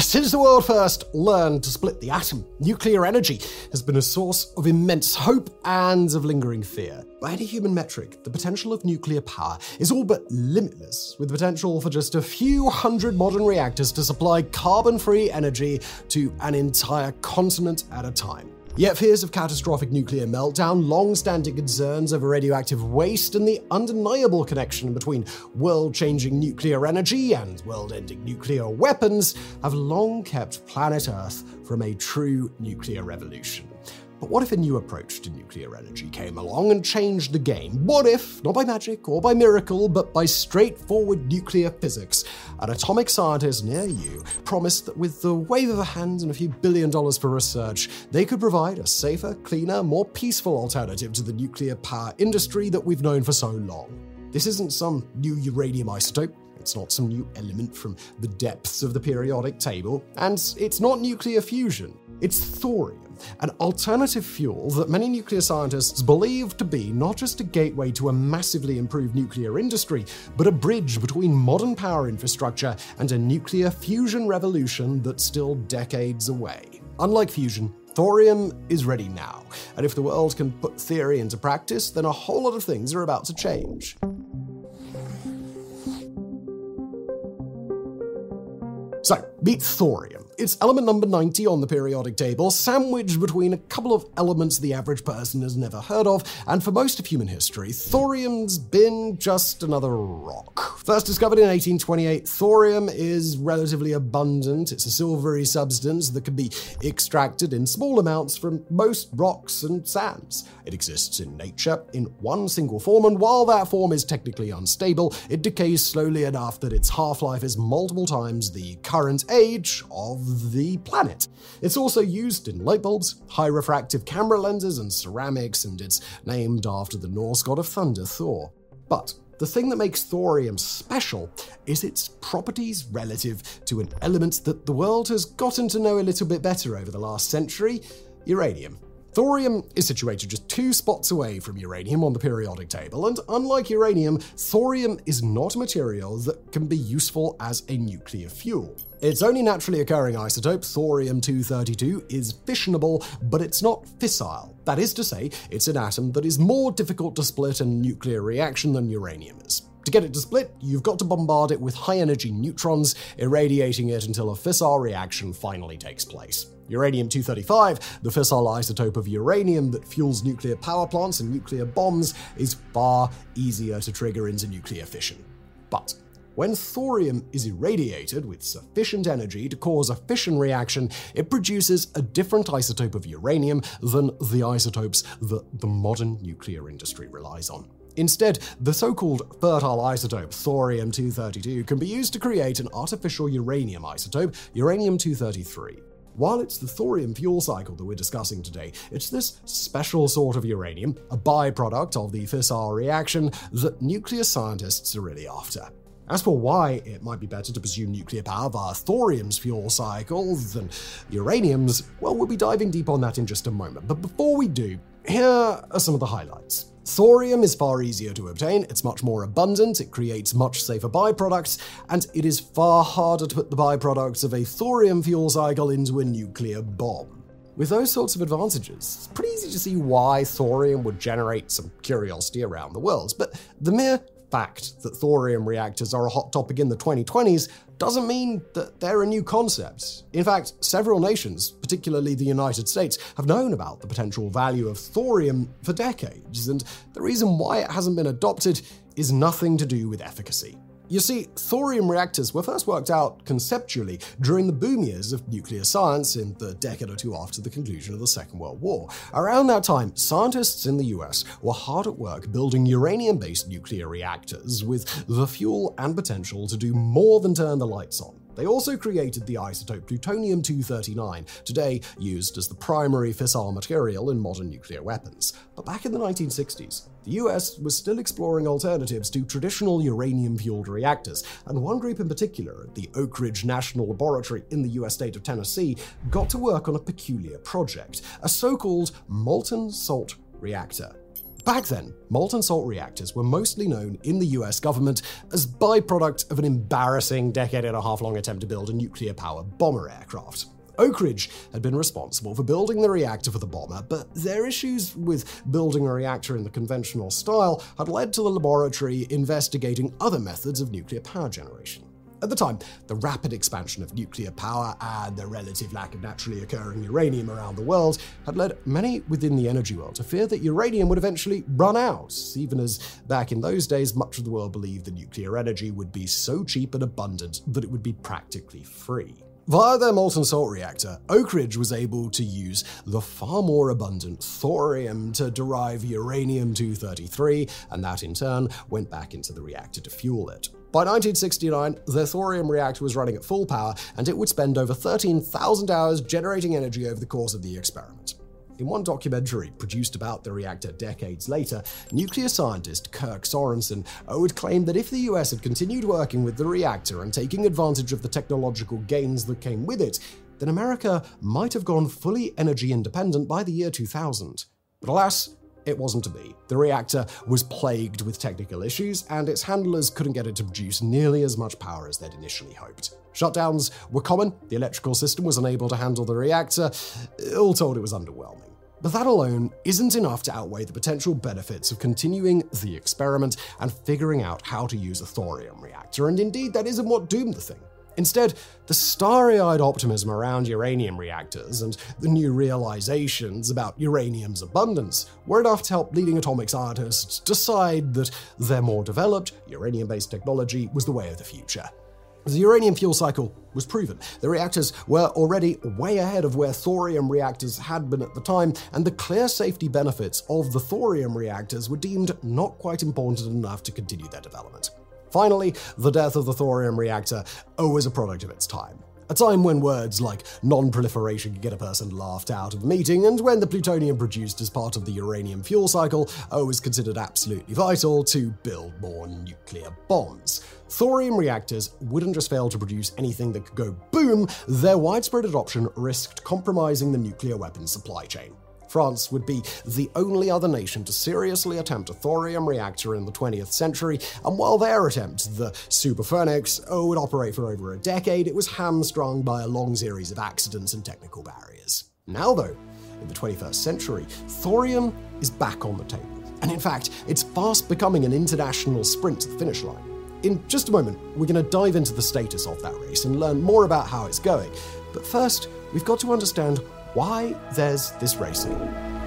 Since the world first learned to split the atom, nuclear energy has been a source of immense hope and of lingering fear. By any human metric, the potential of nuclear power is all but limitless, with the potential for just a few hundred modern reactors to supply carbon-free energy to an entire continent at a time. Yet fears of catastrophic nuclear meltdown, long-standing concerns over radioactive waste, and the undeniable connection between world-changing nuclear energy and world-ending nuclear weapons have long kept planet Earth from a true nuclear revolution. But what if a new approach to nuclear energy came along and changed the game? What if, not by magic or by miracle, but by straightforward nuclear physics, an atomic scientist near you promised that with the wave of a hand and a few $1 billion for research, they could provide a safer, cleaner, more peaceful alternative to the nuclear power industry that we've known for so long? This isn't some new uranium isotope. It's not some new element from the depths of the periodic table, and it's not nuclear fusion. It's thorium, an alternative fuel that many nuclear scientists believe to be not just a gateway to a massively improved nuclear industry, but a bridge between modern power infrastructure and a nuclear fusion revolution that's still decades away. Unlike fusion, thorium is ready now, and if the world can put theory into practice, then a whole lot of things are about to change. So, meet thorium. It's element number 90 on the periodic table, sandwiched between a couple of elements the average person has never heard of, and for most of human history, thorium's been just another rock. First discovered in 1828, thorium is relatively abundant. It's a silvery substance that can be extracted in small amounts from most rocks and sands. It exists in nature in one single form, and while that form is technically unstable, it decays slowly enough that its half-life is multiple times the current age of the planet. It's also used in light bulbs, high refractive camera lenses, and ceramics, and it's named after the Norse god of thunder, Thor. But the thing that makes thorium special is its properties relative to an element that the world has gotten to know a little bit better over the last century: uranium. Thorium is situated just 2 spots away from uranium on the periodic table, and unlike uranium, thorium is not a material that can be useful as a nuclear fuel. Its only naturally occurring isotope, thorium-232, is fissionable, but it's not fissile. That is to say, it's an atom that is more difficult to split in a nuclear reaction than uranium is. To get it to split, you've got to bombard it with high-energy neutrons, irradiating it until a fissile reaction finally takes place. Uranium-235, the fissile isotope of uranium that fuels nuclear power plants and nuclear bombs, is far easier to trigger into nuclear fission. But when thorium is irradiated with sufficient energy to cause a fission reaction, it produces a different isotope of uranium than the isotopes that the modern nuclear industry relies on. Instead, the so-called fertile isotope, thorium-232, can be used to create an artificial uranium isotope, uranium-233. While it's the thorium fuel cycle that we're discussing today, it's this special sort of uranium, a byproduct of the fissile reaction, that nuclear scientists are really after. As for why it might be better to pursue nuclear power via thorium's fuel cycle than uranium's, well, we'll be diving deep on that in just a moment. But before we do, here are some of the highlights. Thorium is far easier to obtain, it's much more abundant, it creates much safer byproducts, and it is far harder to put the byproducts of a thorium fuel cycle into a nuclear bomb. With those sorts of advantages, it's pretty easy to see why thorium would generate some curiosity around the world, but the mere fact that thorium reactors are a hot topic in the 2020s doesn't mean that they're a new concept. In fact, several nations, particularly the United States, have known about the potential value of thorium for decades, and the reason why it hasn't been adopted is nothing to do with efficacy. You see, thorium reactors were first worked out conceptually during the boom years of nuclear science in the decade or two after the conclusion of the Second World War. Around that time, scientists in the US were hard at work building uranium-based nuclear reactors with the fuel and potential to do more than turn the lights on. They also created the isotope plutonium-239, today used as the primary fissile material in modern nuclear weapons. But back in the 1960s, the US was still exploring alternatives to traditional uranium-fueled reactors, and one group in particular at the Oak Ridge National Laboratory in the US state of Tennessee got to work on a peculiar project, a so-called molten salt reactor. Back then, molten salt reactors were mostly known in the US government as byproduct of an embarrassing decade-and-a-half-long attempt to build a nuclear-powered bomber aircraft. Oak Ridge had been responsible for building the reactor for the bomber, but their issues with building a reactor in the conventional style had led to the laboratory investigating other methods of nuclear power generation. At the time, the rapid expansion of nuclear power and the relative lack of naturally occurring uranium around the world had led many within the energy world to fear that uranium would eventually run out, even as back in those days much of the world believed that nuclear energy would be so cheap and abundant that it would be practically free. Via their molten salt reactor, Oak Ridge was able to use the far more abundant thorium to derive uranium-233, and that in turn went back into the reactor to fuel it. By 1969, their thorium reactor was running at full power, and it would spend over 13,000 hours generating energy over the course of the experiment. In one documentary produced about the reactor decades later, nuclear scientist Kirk Sorensen would claim that if the US had continued working with the reactor and taking advantage of the technological gains that came with it, then America might have gone fully energy independent by the year 2000. But alas, it wasn't to be. The reactor was plagued with technical issues, and its handlers couldn't get it to produce nearly as much power as they'd initially hoped. Shutdowns were common, the electrical system was unable to handle the reactor. All told, it was underwhelming. But that alone isn't enough to outweigh the potential benefits of continuing the experiment and figuring out how to use a thorium reactor, and indeed that isn't what doomed the thing. Instead, the starry-eyed optimism around uranium reactors and the new realizations about uranium's abundance were enough to help leading atomic scientists decide that their more developed, uranium-based technology was the way of the future. The uranium fuel cycle was proven. The reactors were already way ahead of where thorium reactors had been at the time, and the clear safety benefits of the thorium reactors were deemed not quite important enough to continue their development. Finally, the death of the thorium reactor was a product of its time. A time when words like non-proliferation could get a person laughed out of a meeting, and when the plutonium produced as part of the uranium fuel cycle was considered absolutely vital to build more nuclear bombs. Thorium reactors wouldn't just fail to produce anything that could go boom, their widespread adoption risked compromising the nuclear weapons supply chain. France would be the only other nation to seriously attempt a thorium reactor in the 20th century, and while their attempt, the Super Phoenix, would operate for over a decade, it was hamstrung by a long series of accidents and technical barriers. Now though, in the 21st century, thorium is back on the table, and in fact, it's fast becoming an international sprint to the finish line. In just a moment, we're going to dive into the status of that race and learn more about how it's going, but first, we've got to understand why there's this racing.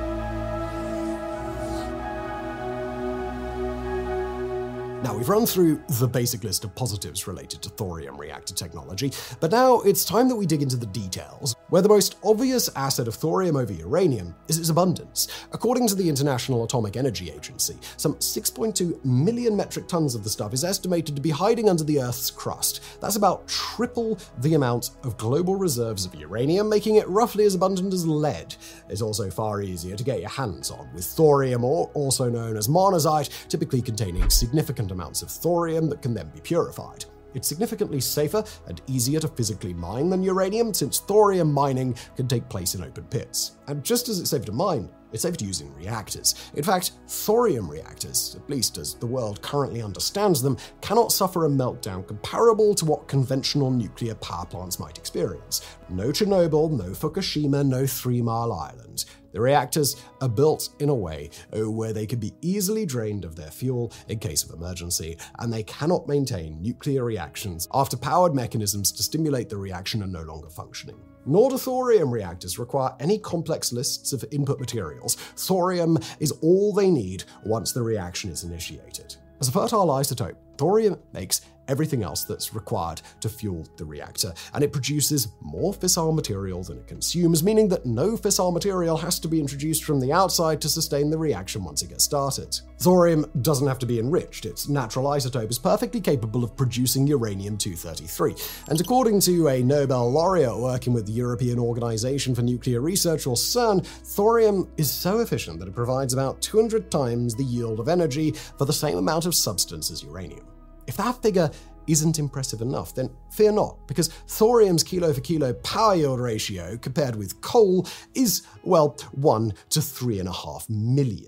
Now, we've run through the basic list of positives related to thorium reactor technology, but now it's time that we dig into the details, where the most obvious asset of thorium over uranium is its abundance. According to the International Atomic Energy Agency, some 6.2 million metric tons of the stuff is estimated to be hiding under the Earth's crust. That's about triple the amount of global reserves of uranium, making it roughly as abundant as lead. It's also far easier to get your hands on, with thorium, or also known as monazite, typically containing significant amounts of thorium that can then be purified. It's significantly safer and easier to physically mine than uranium, since thorium mining can take place in open pits. And just as it's safe to mine, it's safe to use in reactors. In fact, thorium reactors, at least as the world currently understands them, cannot suffer a meltdown comparable to what conventional nuclear power plants might experience. No Chernobyl, no Fukushima, no 3 Mile Island. The reactors are built in a way where they can be easily drained of their fuel in case of emergency, and they cannot maintain nuclear reactions after powered mechanisms to stimulate the reaction are no longer functioning. Nor do thorium reactors require any complex lists of input materials. Thorium is all they need once the reaction is initiated. As a fertile isotope, thorium makes everything else that's required to fuel the reactor, and it produces more fissile material than it consumes, meaning that no fissile material has to be introduced from the outside to sustain the reaction once it gets started. Thorium doesn't have to be enriched. Its natural isotope is perfectly capable of producing uranium-233, and according to a Nobel laureate working with the European Organization for Nuclear Research, or CERN, thorium is so efficient that it provides about 200 times the yield of energy for the same amount of substance as uranium. If that figure isn't impressive enough, then fear not, because thorium's kilo-for-kilo power yield ratio compared with coal is, well, 1 to 3.5 million.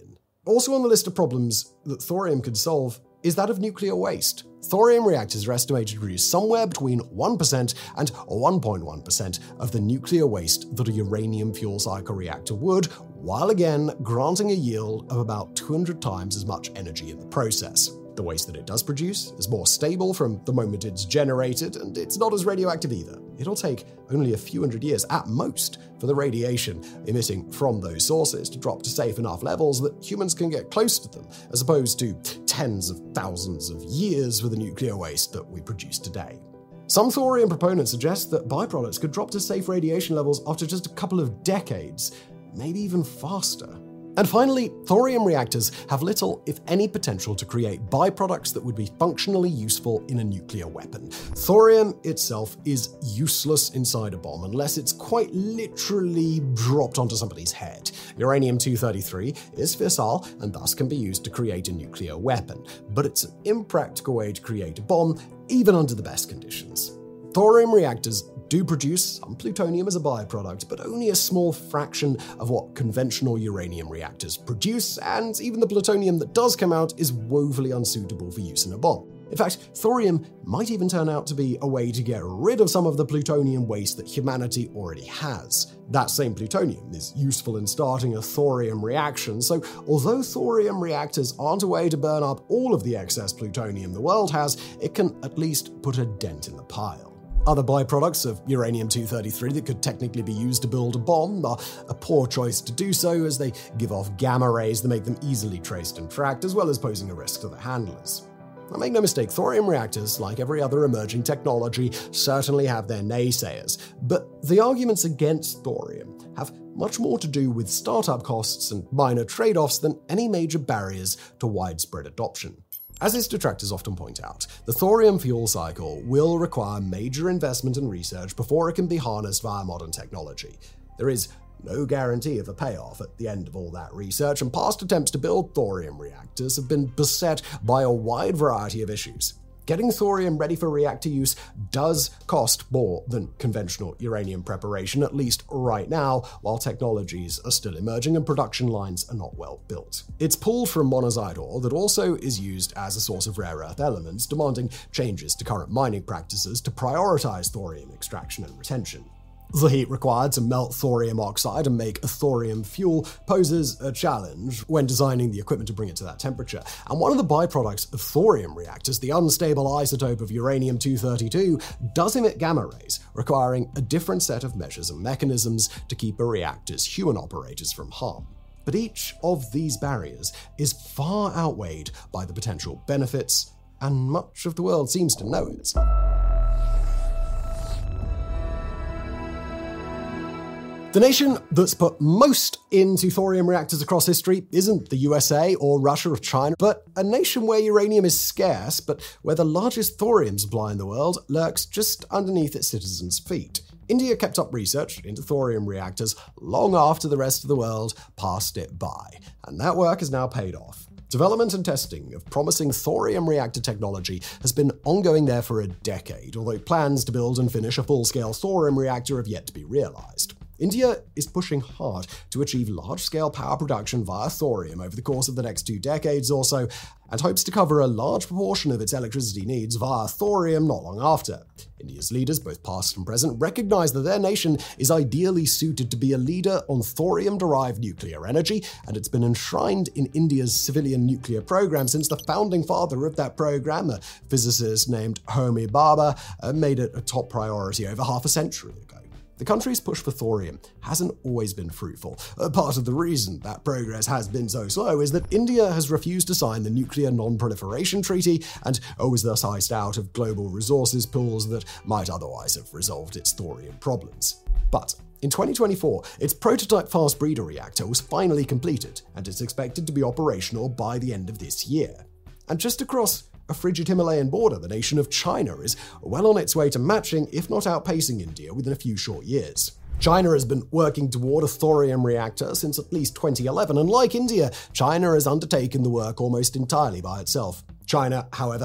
Also on the list of problems that thorium could solve is that of nuclear waste. Thorium reactors are estimated to produce somewhere between 1% and 1.1% of the nuclear waste that a uranium fuel cycle reactor would, while again granting a yield of about 200 times as much energy in the process. The waste that it does produce is more stable from the moment it's generated, and it's not as radioactive either. It'll take only a few hundred years at most for the radiation emitting from those sources to drop to safe enough levels that humans can get close to them, as opposed to tens of thousands of years for the nuclear waste that we produce today. Some thorium proponents suggest that byproducts could drop to safe radiation levels after just a couple of decades, maybe even faster. And finally, thorium reactors have little, if any, potential to create byproducts that would be functionally useful in a nuclear weapon. Thorium itself is useless inside a bomb unless it's quite literally dropped onto somebody's head. Uranium-233 is fissile and thus can be used to create a nuclear weapon, but it's an impractical way to create a bomb, even under the best conditions. Thorium reactors do produce some plutonium as a byproduct, but only a small fraction of what conventional uranium reactors produce, and even the plutonium that does come out is woefully unsuitable for use in a bomb. In fact, thorium might even turn out to be a way to get rid of some of the plutonium waste that humanity already has. That same plutonium is useful in starting a thorium reaction, so although thorium reactors aren't a way to burn up all of the excess plutonium the world has, it can at least put a dent in the pile. Other byproducts of uranium-233 that could technically be used to build a bomb are a poor choice to do so, as they give off gamma rays that make them easily traced and tracked, as well as posing a risk to the handlers. Now, make no mistake, thorium reactors, like every other emerging technology, certainly have their naysayers, but the arguments against thorium have much more to do with startup costs and minor trade-offs than any major barriers to widespread adoption. As its detractors often point out, the thorium fuel cycle will require major investment and research before it can be harnessed via modern technology. There is no guarantee of a payoff at the end of all that research, and past attempts to build thorium reactors have been beset by a wide variety of issues. Getting thorium ready for reactor use does cost more than conventional uranium preparation, at least right now, while technologies are still emerging and production lines are not well built. It's pulled from monazite ore that also is used as a source of rare earth elements, demanding changes to current mining practices to prioritize thorium extraction and retention. The heat required to melt thorium oxide and make a thorium fuel poses a challenge when designing the equipment to bring it to that temperature. And one of the byproducts of thorium reactors, the unstable isotope of uranium-232, does emit gamma rays, requiring a different set of measures and mechanisms to keep a reactor's human operators from harm. But each of these barriers is far outweighed by the potential benefits, and much of the world seems to know it. The nation that's put most into thorium reactors across history isn't the USA or Russia or China, but a nation where uranium is scarce, but where the largest thorium supply in the world lurks just underneath its citizens' feet. India kept up research into thorium reactors long after the rest of the world passed it by, and that work has now paid off. Development and testing of promising thorium reactor technology has been ongoing there for a decade, although plans to build and finish a full-scale thorium reactor have yet to be realized. India is pushing hard to achieve large-scale power production via thorium over the course of the next 2 decades or so, and hopes to cover a large proportion of its electricity needs via thorium not long after. India's leaders, both past and present, recognize that their nation is ideally suited to be a leader on thorium-derived nuclear energy, and it's been enshrined in India's civilian nuclear program since the founding father of that program, a physicist named Homi Bhabha, made it a top priority over half a century ago. The country's push for thorium hasn't always been fruitful. Part of the reason that progress has been so slow is that India has refused to sign the Nuclear Non-Proliferation Treaty and was thus iced out of global resources pools that might otherwise have resolved its thorium problems. But in 2024, its prototype fast breeder reactor was finally completed, and it's expected to be operational by the end of this year. And just across a frigid Himalayan border, the nation of China is well on its way to matching, if not outpacing, India within a few short years. China has been working toward a thorium reactor since at least 2011, and like India, China has undertaken the work almost entirely by itself. China, however,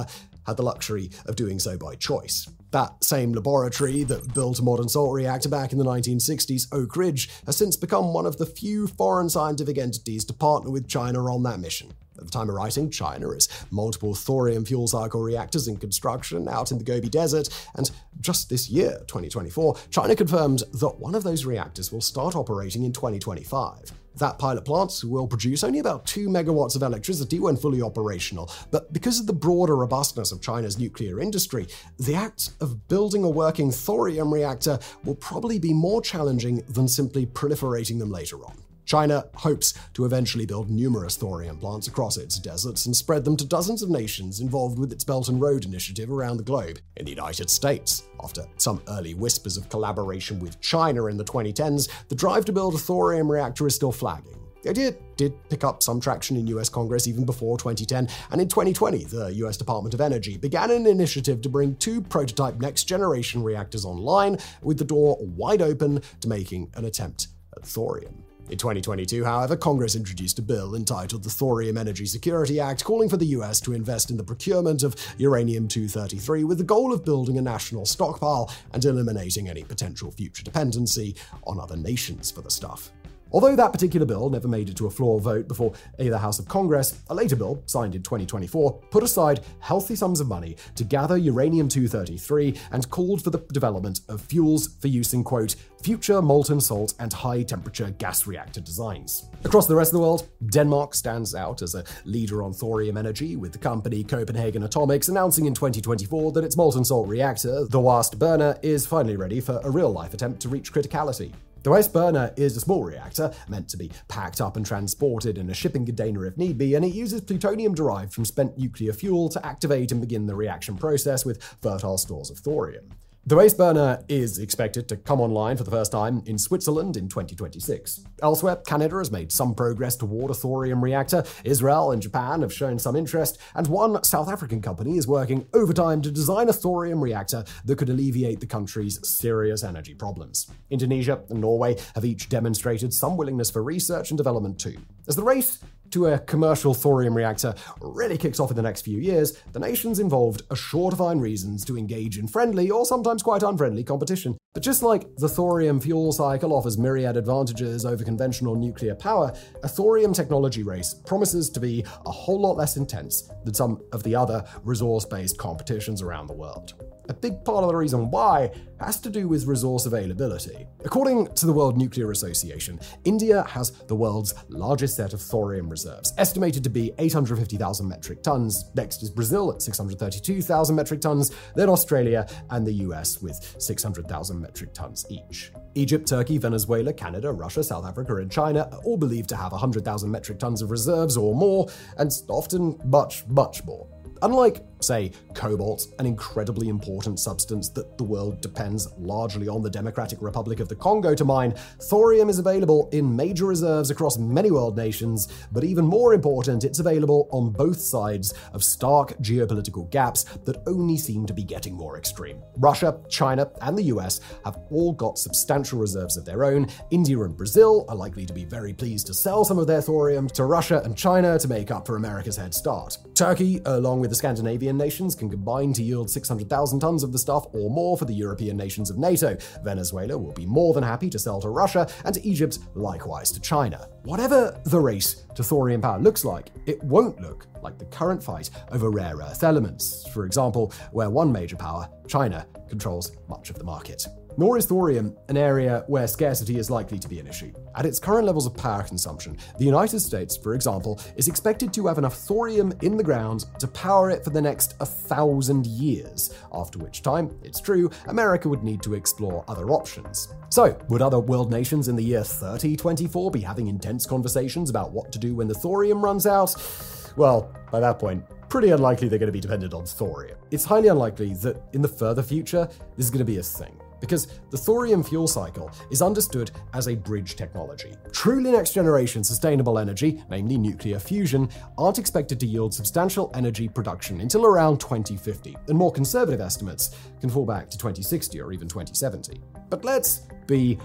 had the luxury of doing so by choice. That same laboratory that built a modern salt reactor back in the 1960s, Oak Ridge, has since become one of the few foreign scientific entities to partner with China on that mission. At the time of writing, China has multiple thorium fuel cycle reactors in construction out in the Gobi Desert, and just this year, 2024, China confirmed that one of those reactors will start operating in 2025. That pilot plant will produce only about 2 megawatts of electricity when fully operational, but because of the broader robustness of China's nuclear industry, the act of building a working thorium reactor will probably be more challenging than simply proliferating them later on. China hopes to eventually build numerous thorium plants across its deserts and spread them to dozens of nations involved with its Belt and Road initiative around the globe. In the United States, after some early whispers of collaboration with China in the 2010s, the drive to build a thorium reactor is still flagging. The idea did pick up some traction in US Congress even before 2010, and in 2020, the US Department of Energy began an initiative to bring 2 prototype next-generation reactors online, with the door wide open to making an attempt at thorium. In 2022, however, Congress introduced a bill entitled the Thorium Energy Security Act, calling for the US to invest in the procurement of uranium-233 with the goal of building a national stockpile and eliminating any potential future dependency on other nations for the stuff. Although that particular bill never made it to a floor vote before either House of Congress, a later bill, signed in 2024, put aside healthy sums of money to gather uranium-233 and called for the development of fuels for use in, quote, future molten salt and high-temperature gas reactor designs. Across the rest of the world, Denmark stands out as a leader on thorium energy, with the company Copenhagen Atomics announcing in 2024 that its molten salt reactor, the Wast Burner, is finally ready for a real-life attempt to reach criticality. The Wast Burner is a small reactor, meant to be packed up and transported in a shipping container if need be, and it uses plutonium derived from spent nuclear fuel to activate and begin the reaction process with fertile stores of thorium. The Wast Burner is expected to come online for the first time in Switzerland in 2026. Elsewhere, Canada has made some progress toward a thorium reactor, Israel and Japan have shown some interest, and one South African company is working overtime to design a thorium reactor that could alleviate the country's serious energy problems. Indonesia and Norway have each demonstrated some willingness for research and development too. As the race to a commercial thorium reactor really kicks off in the next few years, the nations involved are sure to find reasons to engage in friendly or sometimes quite unfriendly competition. But just like the thorium fuel cycle offers myriad advantages over conventional nuclear power, a thorium technology race promises to be a whole lot less intense than some of the other resource-based competitions around the world. A big part of the reason why has to do with resource availability. According to the World Nuclear Association, India has the world's largest set of thorium reserves, estimated to be 850,000 metric tons. Next is Brazil at 632,000 metric tons, then Australia and the US with 600,000 metric tons each. Egypt, Turkey, Venezuela, Canada, Russia, South Africa, and China are all believed to have 100,000 metric tons of reserves or more, and often much, much more. Unlike, say, cobalt, an incredibly important substance that the world depends largely on the Democratic Republic of the Congo to mine, thorium is available in major reserves across many world nations, but even more important, it's available on both sides of stark geopolitical gaps that only seem to be getting more extreme. Russia, China, and the US have all got substantial reserves of their own. India and Brazil are likely to be very pleased to sell some of their thorium to Russia and China to make up for America's head start. Turkey, along with the Scandinavian nations, can combine to yield 600,000 tons of the stuff or more for the European nations of NATO. Venezuela will be more than happy to sell to Russia, and Egypt likewise to China. Whatever the race to thorium power looks like, it won't look like the current fight over rare earth elements, for example, where one major power, China, controls much of the market. Nor is thorium an area where scarcity is likely to be an issue. At its current levels of power consumption, the United States, for example, is expected to have enough thorium in the ground to power it for the next 1,000 years, after which time, it's true, America would need to explore other options. So, would other world nations in the year 3024 be having intense conversations about what to do when the thorium runs out? Well, by that point, pretty unlikely they're going to be dependent on thorium. It's highly unlikely that in the further future, this is going to be a thing, because the thorium fuel cycle is understood as a bridge technology. Truly next-generation sustainable energy, namely nuclear fusion, aren't expected to yield substantial energy production until around 2050, and more conservative estimates can fall back to 2060 or even 2070. But let's be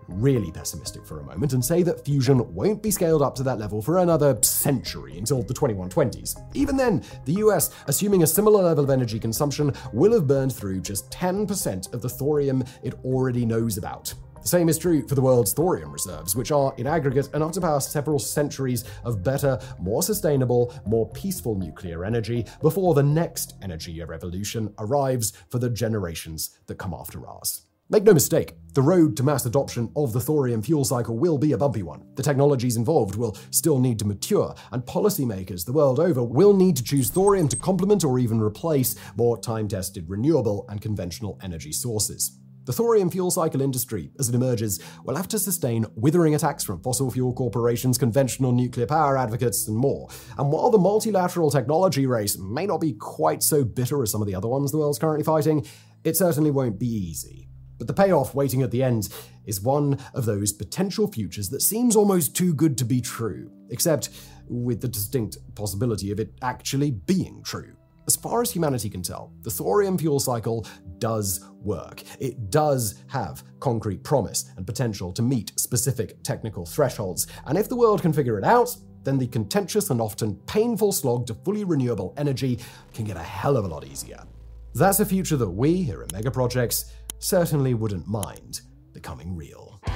really pessimistic for a moment and say that fusion won't be scaled up to that level for another century, until the 2120s. Even then, the US, assuming a similar level of energy consumption, will have burned through just 10% of the thorium it already knows about. The same is true for the world's thorium reserves, which are, in aggregate, enough to power several centuries of better, more sustainable, more peaceful nuclear energy before the next energy revolution arrives for the generations that come after ours. Make no mistake, the road to mass adoption of the thorium fuel cycle will be a bumpy one. The technologies involved will still need to mature, and policymakers the world over will need to choose thorium to complement or even replace more time-tested renewable and conventional energy sources. The thorium fuel cycle industry, as it emerges, will have to sustain withering attacks from fossil fuel corporations, conventional nuclear power advocates, and more. And while the multilateral technology race may not be quite so bitter as some of the other ones the world's currently fighting, it certainly won't be easy. But the payoff waiting at the end is one of those potential futures that seems almost too good to be true, except with the distinct possibility of it actually being true. As far as humanity can tell, the thorium fuel cycle does work. It does have concrete promise and potential to meet specific technical thresholds. And if the world can figure it out, then the contentious and often painful slog to fully renewable energy can get a hell of a lot easier. That's a future that we, here at Megaprojects, certainly wouldn't mind becoming real.